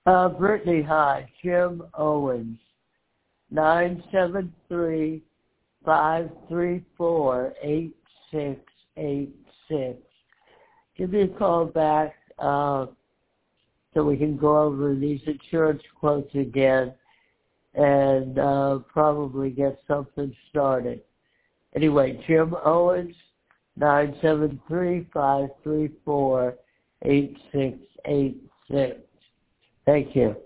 Brittany, hi. Jim Owens, 973-534-8686. Give me a call back so we can go over these insurance quotes again and probably get something started. Anyway, Jim Owens, 973-534-8686. Thank you.